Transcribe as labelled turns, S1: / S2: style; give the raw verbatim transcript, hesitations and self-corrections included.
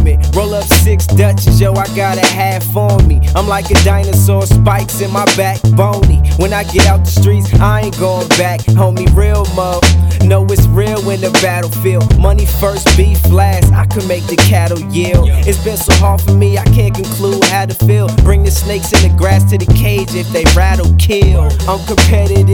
S1: moment. Roll up six Dutches, yo, I got a half on me. I'm like a dinosaur, spikes in my back, bony. When I get out the streets, I ain't going back, homie, real mo. Know it's real in the battlefield. Money first, beef last, I can make the cattle yield. It's been so hard for me, I can't conclude how to feel. Bring the snakes in the grass to the cage, if they rattle, kill. I'm competitive.